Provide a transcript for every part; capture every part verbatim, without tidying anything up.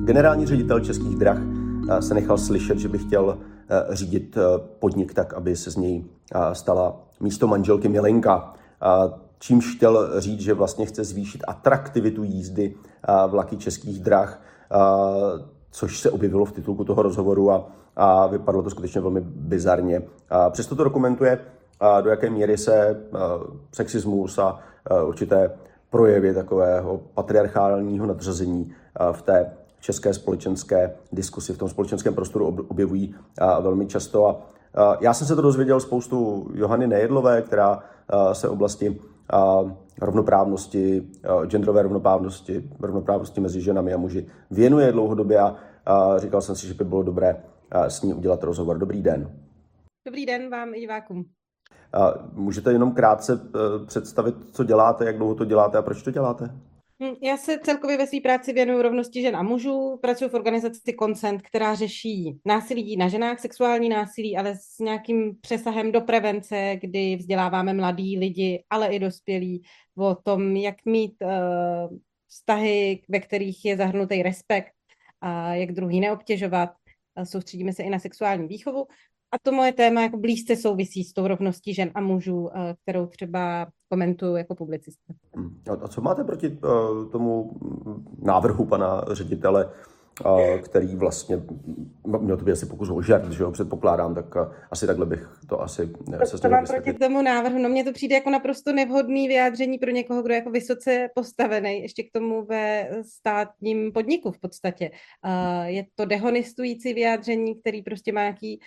Generální ředitel Českých drah se nechal slyšet, že by chtěl řídit podnik tak, aby se z něj stala místo manželky milenka. Čímž chtěl říct, že vlastně chce zvýšit atraktivitu jízdy vlaky Českých drah, což se objevilo v titulku toho rozhovoru a, a vypadlo to skutečně velmi bizarně. Přesto to dokumentuje, do jaké míry se sexismus a určité projevy takového patriarchálního nadřazení v té české společenské diskusi, v tom společenském prostoru objevují velmi často. A já jsem se to dozvěděl spoustu Johany Nejedlové, která se oblasti rovnoprávnosti, genderové rovnoprávnosti, rovnoprávnosti mezi ženami a muži věnuje dlouhodobě a říkal jsem si, že by bylo dobré s ní udělat rozhovor. Dobrý den. Dobrý den vám i divákům. Můžete jenom krátce představit, co děláte, jak dlouho to děláte a proč to děláte? Já se celkově ve své práci věnuju rovnosti žen a mužů. Pracuji v organizaci Consent, která řeší násilí na ženách, sexuální násilí, ale s nějakým přesahem do prevence, kdy vzděláváme mladí lidi, ale i dospělí o tom, jak mít uh, vztahy, ve kterých je zahrnutý respekt, a jak druhý neobtěžovat. Soustředíme se i na sexuální výchovu. A to moje téma jako blízce souvisí s tou rovností žen a mužů, kterou třeba komentuju jako publicista. A co máte proti tomu návrhu pana ředitele, který vlastně měl to by asi pokus o žert, že ho předpokládám, tak asi takhle bych to asi se s To mám proti tomu návrhu, no mně to přijde jako naprosto nevhodný vyjádření pro někoho, kdo je jako vysoce postavený, ještě k tomu ve státním podniku v podstatě. Je to dehonestující vyjádření, který prostě má nějaký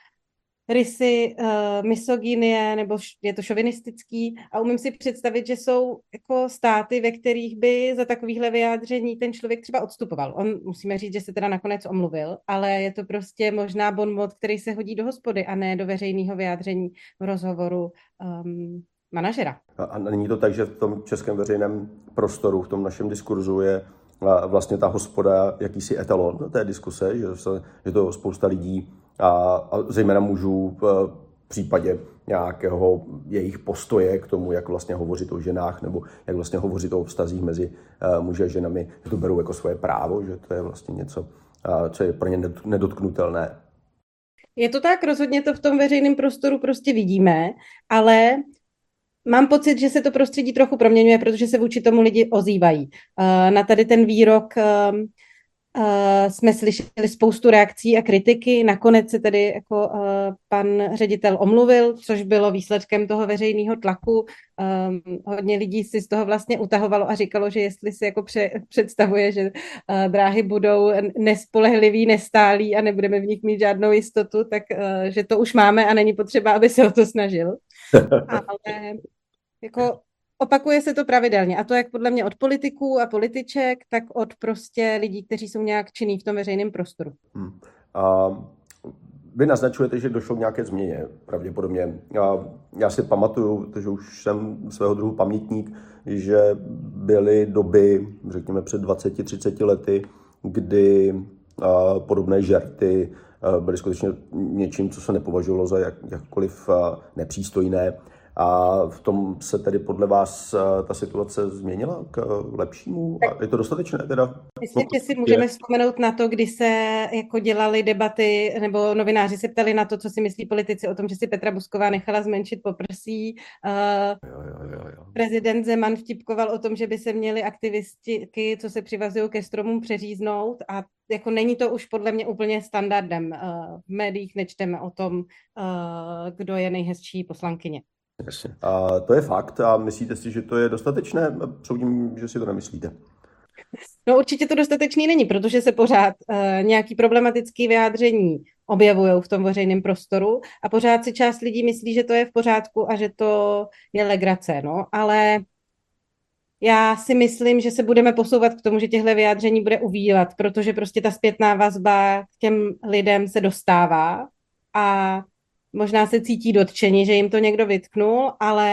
rysy uh, misogynie, nebo je to šovinistický a umím si představit, že jsou jako státy, ve kterých by za takovýhle vyjádření ten člověk třeba odstupoval. On, musíme říct, že se teda nakonec omluvil, ale je to prostě možná bon mot, který se hodí do hospody a ne do veřejného vyjádření v rozhovoru um, manažera. A není to tak, že v tom českém veřejném prostoru, v tom našem diskurzu je vlastně ta hospoda jakýsi etalon té diskuse, že, se, že to spousta lidí a, a zejména mužů v případě nějakého jejich postoje k tomu, jak vlastně hovořit o ženách nebo jak vlastně hovořit o vztazích mezi uh, muži a ženami, že to berou jako svoje právo, že to je vlastně něco, uh, co je pro ně nedotknutelné. Je to tak, rozhodně to v tom veřejném prostoru prostě vidíme, ale mám pocit, že se to prostředí trochu proměňuje, protože se vůči tomu lidi ozývají. Uh, na tady ten výrok uh, Uh, jsme slyšeli spoustu reakcí a kritiky. Nakonec se tedy jako uh, pan ředitel omluvil, což bylo výsledkem toho veřejného tlaku. Um, hodně lidí si z toho vlastně utahovalo a říkalo, že jestli si jako pře- představuje, že uh, dráhy budou nespolehlivý, nestálý a nebudeme v nich mít žádnou jistotu, tak uh, že to už máme a není potřeba, aby se o to snažil. Ale jako opakuje se to pravidelně a to jak podle mě od politiků a političek, tak od prostě lidí, kteří jsou nějak činní v tom veřejném prostoru. Hmm. A vy naznačujete, že došlo k nějaké změně pravděpodobně. Já, já si pamatuju, že už jsem svého druhu pamětník, že byly doby, řekněme před dvaceti třiceti lety, kdy a, podobné žerty a, byly skutečně něčím, co se nepovažovalo za jak, jakkoliv a, nepřístojné. A v tom se tedy podle vás ta situace změnila k lepšímu? A je to dostatečné teda? Myslím, že si můžeme vzpomenout na to, kdy se jako dělaly debaty, nebo novináři se ptali na to, co si myslí politici o tom, že si Petra Buzková nechala zmenšit poprsí. Jo, jo, jo, jo. Prezident Zeman vtipkoval o tom, že by se měli aktivistky, co se přivazují ke stromům, přeříznout a jako není to už podle mě úplně standardem. V médiích nečteme o tom, kdo je nejhezčí poslankyně. Jasně. A to je fakt a myslíte si, že to je dostatečné? Soudím, že si to nemyslíte. No určitě to dostatečný není, protože se pořád uh, nějaký problematický vyjádření objevují v tom veřejném prostoru a pořád si část lidí myslí, že to je v pořádku a že to je legrace, no, ale já si myslím, že se budeme posouvat k tomu, že těchto vyjádření bude uvílat, protože prostě ta zpětná vazba k těm lidem se dostává a možná se cítí dotčeni, že jim to někdo vytknul, ale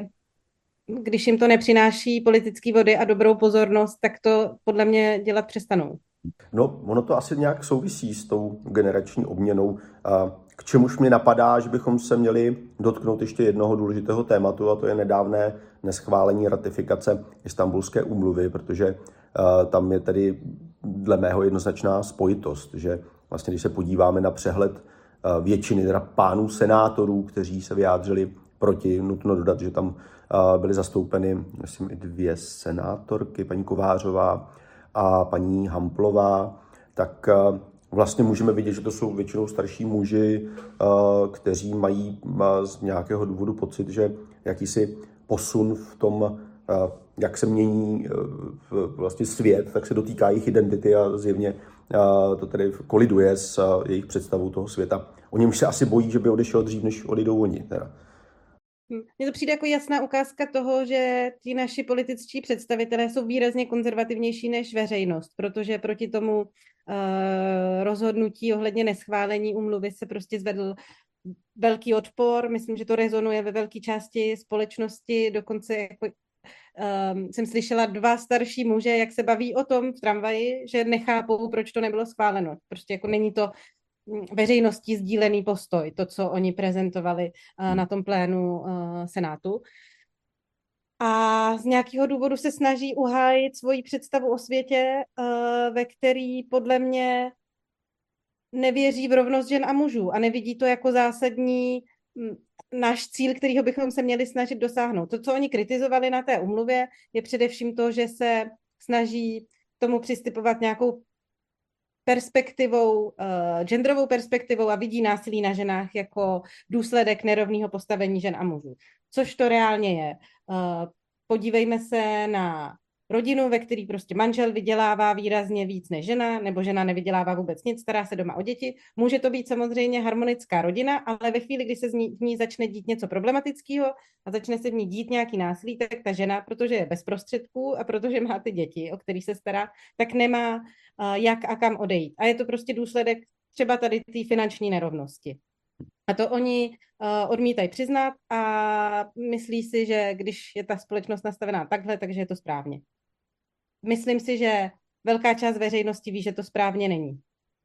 když jim to nepřináší politické vody a dobrou pozornost, tak to podle mě dělat přestanou. No, ono to asi nějak souvisí s tou generační obměnou, k čemuž mě napadá, že bychom se měli dotknout ještě jednoho důležitého tématu, a to je nedávné neschválení ratifikace Istanbulské úmluvy, protože tam je tedy dle mého jednoznačná spojitost, že vlastně když se podíváme na přehled většiny teda pánů senátorů, kteří se vyjádřili proti, nutno dodat, že tam byly zastoupeny, myslím, i dvě senátorky, paní Kovářová a paní Hamplová, tak vlastně můžeme vidět, že to jsou většinou starší muži, kteří mají z nějakého důvodu pocit, že jakýsi posun v tom, jak se mění vlastně svět, tak se dotýká jejich identity a zjevně to tedy koliduje s jejich představou toho světa. Oni už se asi bojí, že by odešel dřív, než odejdou oni. Teda. Mně to přijde jako jasná ukázka toho, že ti naši političtí představitelé jsou výrazně konzervativnější než veřejnost, protože proti tomu uh, rozhodnutí ohledně neschválení úmluvy se prostě zvedl velký odpor. Myslím, že to rezonuje ve velké části společnosti. Dokonce jako, um, jsem slyšela dva starší muže, jak se baví o tom v tramvaji, že nechápou, proč to nebylo schváleno. Prostě jako není to veřejností sdílený postoj, to, co oni prezentovali uh, na tom plénu uh, Senátu. A z nějakého důvodu se snaží uhájit svoji představu o světě, uh, ve který podle mě nevěří v rovnost žen a mužů a nevidí to jako zásadní m, náš cíl, kterýho bychom se měli snažit dosáhnout. To, co oni kritizovali na té úmluvě, je především to, že se snaží k tomu přistupovat nějakou perspektivou, uh, genderovou perspektivou a vidí násilí na ženách jako důsledek nerovného postavení žen a mužů. Což to reálně je. Uh, podívejme se na rodinu, ve který prostě manžel vydělává výrazně víc než žena, nebo žena nevydělává vůbec nic, stará se doma o děti. Může to být samozřejmě harmonická rodina, ale ve chvíli, kdy se z ní, v ní začne dít něco problematického a začne se v ní dít nějaký násilí, tak ta žena, protože je bez prostředků a protože má ty děti, o který se stará, tak nemá uh, jak a kam odejít. A je to prostě důsledek třeba tady té finanční nerovnosti. A to oni uh, odmítají přiznat a myslí si, že když je ta společnost nastavená takhle, takže je to správně. Myslím si, že velká část veřejnosti ví, že to správně není.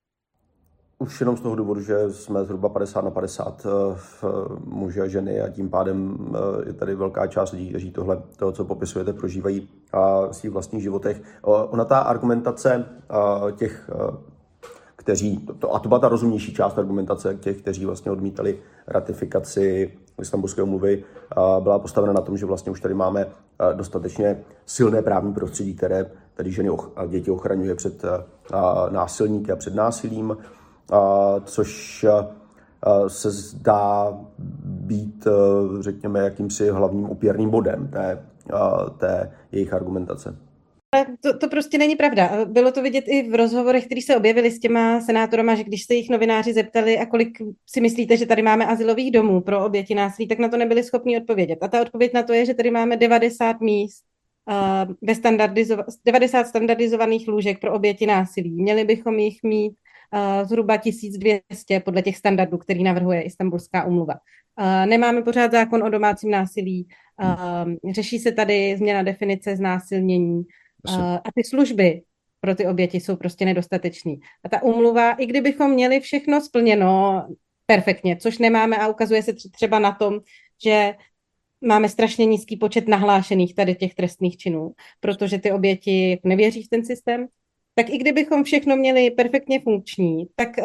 Už jenom z toho důvodu, že jsme zhruba padesát na padesát muži a ženy a tím pádem je tady velká část lidí, kteří tohle, toho, co popisujete, prožívají v svých vlastních životech. Ona ta argumentace těch, kteří, to, a to byla ta rozumnější část argumentace těch, kteří vlastně odmítali ratifikaci Istanbulské úmluvy, byla postavena na tom, že vlastně už tady máme dostatečně silné právní prostředí, které tady ženy a děti ochraňuje před násilníky a před násilím, což se zdá být, řekněme, jakýmsi hlavním opěrným bodem té, té jejich argumentace. To, to prostě není pravda. Bylo to vidět i v rozhovorech, které se objevily s těma senátorama, že když se jich novináři zeptali, a kolik si myslíte, že tady máme azylových domů pro oběti násilí, tak na to nebyli schopni odpovědět. A ta odpověď na to je, že tady máme devadesát míst, uh, ve standardizo- devadesát standardizovaných lůžek pro oběti násilí. Měli bychom jich mít uh, zhruba tisíc dvě stě podle těch standardů, který navrhuje Istanbulská úmluva. Uh, nemáme pořád zákon o domácím násilí, uh, řeší se tady změna definice znásilnění, Uh, a ty služby pro ty oběti jsou prostě nedostatečný. A ta úmluva, i kdybychom měli všechno splněno perfektně, což nemáme a ukazuje se třeba na tom, že máme strašně nízký počet nahlášených tady těch trestných činů, protože ty oběti nevěří v ten systém, tak i kdybychom všechno měli perfektně funkční, tak uh,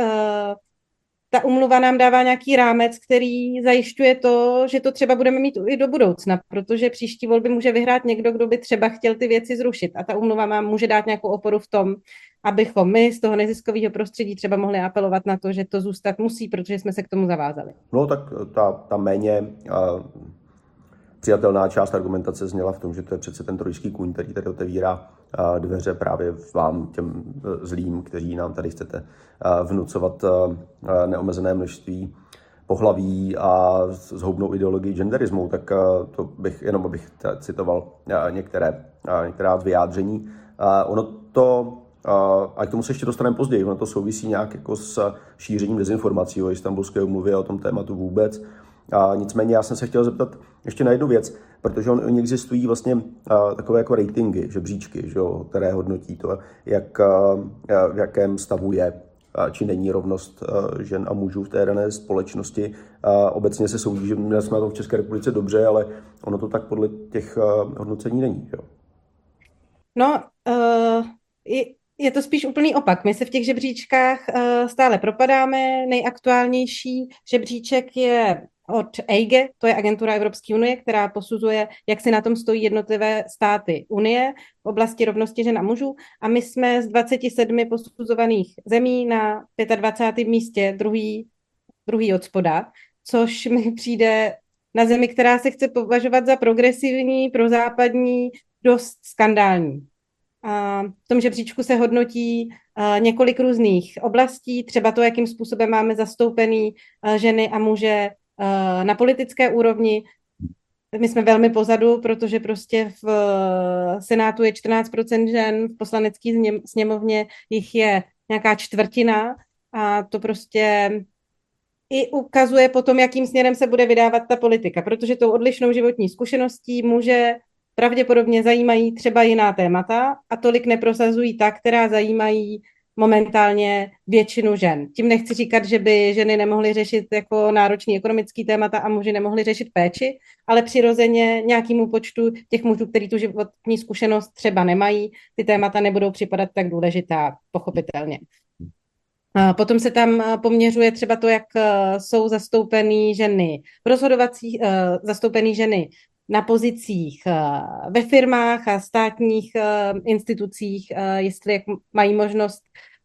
ta úmluva nám dává nějaký rámec, který zajišťuje to, že to třeba budeme mít i do budoucna, protože příští volby může vyhrát někdo, kdo by třeba chtěl ty věci zrušit. A ta úmluva nám může dát nějakou oporu v tom, abychom my z toho neziskového prostředí třeba mohli apelovat na to, že to zůstat musí, protože jsme se k tomu zavázali. No tak ta, ta méně uh, přijatelná část argumentace zněla v tom, že to je přece ten trojský kůň, který tady otevírá uh, dveře právě vám, těm uh, zlým, kteří nám tady chcete uh, vnucovat uh, neomezené množství pohlaví a zhoubnou ideologii genderismu, tak uh, to bych, jenom abych citoval uh, některé, uh, některá z vyjádření. Uh, ono to a k tomu se ještě dostaneme později. Ono to souvisí nějak jako s šířením dezinformací o Istanbulské úmluvě a o tom tématu vůbec. A nicméně já jsem se chtěl zeptat ještě na jednu věc, protože on, oni existují vlastně a, takové jako ratingy, žebříčky, že jo, které hodnotí to, jak, a, v jakém stavu je a, či není rovnost a, žen a mužů v té dané společnosti. A obecně se soudí, že my jsme na tom v České republice dobře, ale ono to tak podle těch a, hodnocení není. Jo. No, uh, i je to spíš úplný opak. My se v těch žebříčkách uh, stále propadáme. Nejaktuálnější žebříček je od E I G E, to je agentura Evropské unie, která posuzuje, jak si na tom stojí jednotlivé státy Unie v oblasti rovnosti žen a mužů. A my jsme z dvaceti sedmi posuzovaných zemí na dvacátém pátém místě, druhý, druhý od spoda, což mi přijde na zemi, která se chce považovat za progresivní, prozápadní, dost skandální. A v tom žebříčku se hodnotí uh, několik různých oblastí, třeba to, jakým způsobem máme zastoupený uh, ženy a muže uh, na politické úrovni. My jsme velmi pozadu, protože prostě v uh, Senátu je čtrnáct procent žen, v poslanecké sněmovně jich je nějaká čtvrtina a to prostě i ukazuje potom, jakým směrem se bude vydávat ta politika, protože tou odlišnou životní zkušeností muže pravděpodobně zajímají třeba jiná témata a tolik neprosazují ta, která zajímají momentálně většinu žen. Tím nechci říkat, že by ženy nemohly řešit jako náročný ekonomický témata a muži nemohli řešit péči, ale přirozeně nějakému počtu těch mužů, kteří tu životní zkušenost třeba nemají, ty témata nebudou připadat tak důležitá, pochopitelně. Potom se tam poměřuje třeba to, jak jsou zastoupený ženy v rozhodovacích, zastoupený ženy na pozicích ve firmách a státních institucích, jestli mají možnost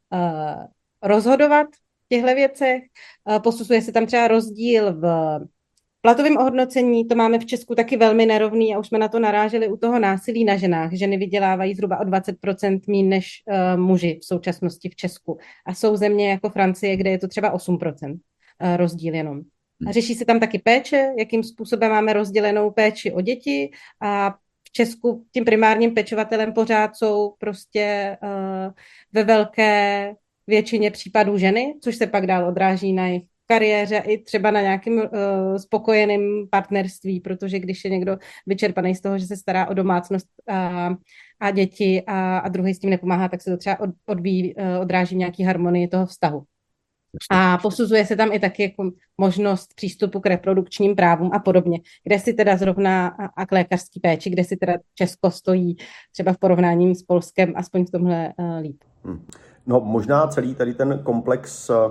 rozhodovat v těchto věcech. Posuzuje se tam třeba rozdíl v platovém ohodnocení, to máme v Česku taky velmi nerovný a už jsme na to naráželi u toho násilí na ženách. Ženy vydělávají zhruba o dvacet procent míň než uh, muži v současnosti v Česku. A jsou země jako Francie, kde je to třeba osm procent uh, rozdíl jenom. A řeší se tam taky péče, jakým způsobem máme rozdělenou péči o děti a v Česku tím primárním pečovatelem pořád jsou prostě uh, ve velké většině případů ženy, což se pak dál odráží na jejich kariéře i třeba na nějakým uh, spokojeným partnerství, protože když je někdo vyčerpaný z toho, že se stará o domácnost a, a děti a, a druhý s tím nepomáhá, tak se to třeba od, odbí, uh, odráží nějaký harmonii toho vztahu. A posuzuje se tam i taky jako možnost přístupu k reprodukčním právům a podobně, kde si teda zrovna a, a k lékařský péči, kde si teda Česko stojí třeba v porovnání s Polskem aspoň v tomhle uh, líp. Hmm. No možná celý tady ten komplex uh,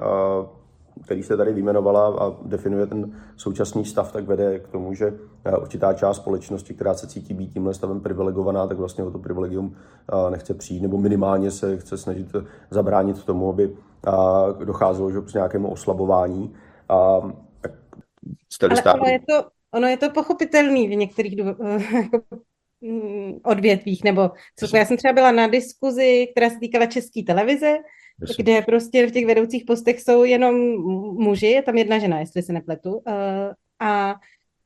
který jste tady vyjmenovala a definuje ten současný stav, tak vede k tomu, že určitá část společnosti, která se cítí být tímhle stavem privilegovaná, tak vlastně o to privilegium nechce přijít, nebo minimálně se chce snažit zabránit tomu, aby docházelo k nějakému oslabování. A, Ale ono je, to, ono je to pochopitelný v některých jako, odvětvích, nebo co, já jsem třeba byla na diskuzi, která se týkala České televize, kde prostě v těch vedoucích postech jsou jenom muži, je tam jedna žena, jestli se nepletu. A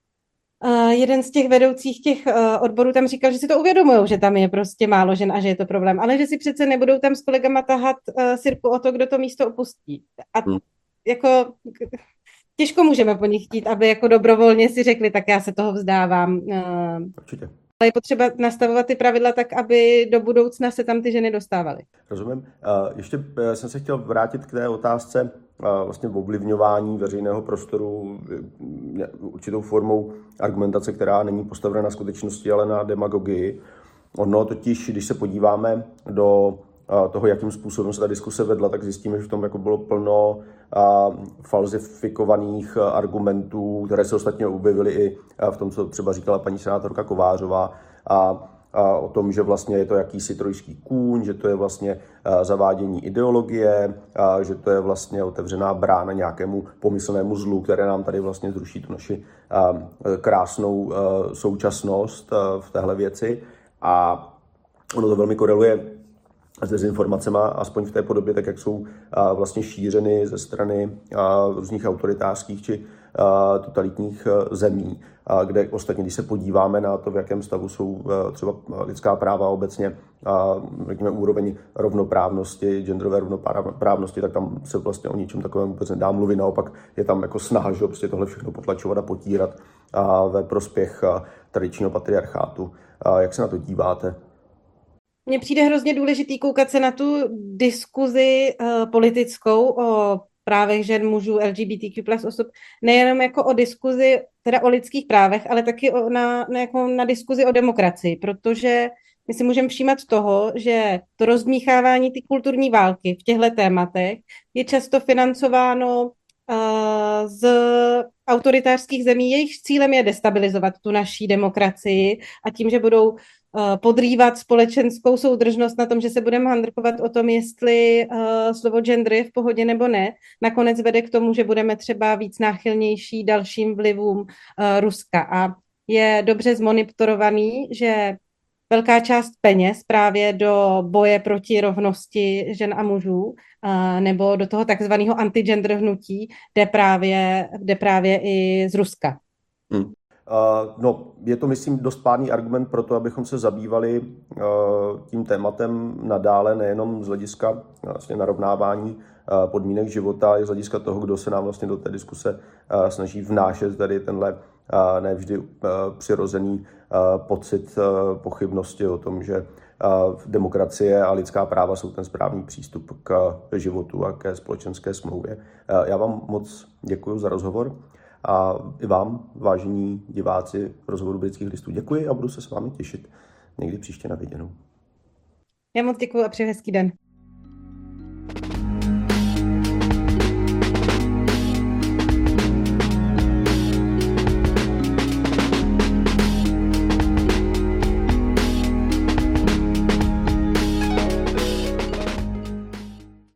jeden z těch vedoucích těch odborů tam říkal, že si to uvědomují, že tam je prostě málo žen a že je to problém, ale že si přece nebudou tam s kolegama tahat sirpu o to, kdo to místo opustí. A jako těžko můžeme po nich chtít, aby jako dobrovolně si řekli, tak já se toho vzdávám. Určitě. Ale je potřeba nastavovat ty pravidla tak, aby do budoucna se tam ty ženy dostávaly. Rozumím. Ještě jsem se chtěl vrátit k té otázce vlastně ovlivňování veřejného prostoru určitou formou argumentace, která není postavena na skutečnosti, ale na demagogii. Ono totiž, když se podíváme do toho, jakým způsobem se ta diskuse vedla, tak zjistíme, že v tom jako bylo plno falzifikovaných argumentů, které se ostatně objevily i v tom, co třeba říkala paní senátorka Kovářová, a, a o tom, že vlastně je to jakýsi trojský kůň, že to je vlastně zavádění ideologie, a že to je vlastně otevřená brána nějakému pomyslnému zlu, které nám tady vlastně zruší tu naši krásnou současnost v téhle věci. A ono to velmi koreluje s dezinformacemi, aspoň v té podobě, tak jak jsou a, vlastně šířeny ze strany a, různých autoritářských či a, totalitních a, zemí, a, kde ostatně, když se podíváme na to, v jakém stavu jsou a, třeba lidská práva obecně, a, řekněme, úroveň rovnoprávnosti, genderové rovnoprávnosti, tak tam se vlastně o ničem takovém vůbec nedá mluvit. Naopak je tam jako snaha, že prostě tohle všechno potlačovat a potírat a, ve prospěch a, tradičního patriarchátu. A, jak se na to díváte? Mně přijde hrozně důležitý koukat se na tu diskuzi uh, politickou o právech žen, mužů, L G B T Q plus osob, nejenom jako o diskuzi teda o lidských právech, ale taky o, na, na, jako na diskuzi o demokracii, protože my si můžeme všímat toho, že to rozdmíchávání ty kulturní války v těchto tématech je často financováno uh, z autoritářských zemí. Jejich cílem je destabilizovat tu naší demokracii a tím, že budou uh, podrývat společenskou soudržnost na tom, že se budeme handrkovat o tom, jestli uh, slovo gender je v pohodě nebo ne, nakonec vede k tomu, že budeme třeba víc náchylnější dalším vlivům uh, Ruska. A je dobře zmonitorovaný, že velká část peněz právě do boje proti rovnosti žen a mužů nebo do toho takzvaného anti-gender hnutí jde právě, jde právě i z Ruska. Hmm. Uh, no, je to, myslím, dost pádný argument pro to, abychom se zabývali uh, tím tématem nadále, nejenom z hlediska vlastně narovnávání uh, podmínek života, ale z hlediska toho, kdo se nám vlastně do té diskuse uh, snaží vnášet tady tenhle uh, nevždy uh, přirozený uh, pocit uh, pochybnosti o tom, že uh, demokracie a lidská práva jsou ten správný přístup k životu a ke společenské smlouvě. Uh, já vám moc děkuji za rozhovor. A i vám, vážení diváci rozhovoru Britských listů, děkuji a budu se s vámi těšit někdy příště na viděnou. Já moc děkuji a přeji hezký den.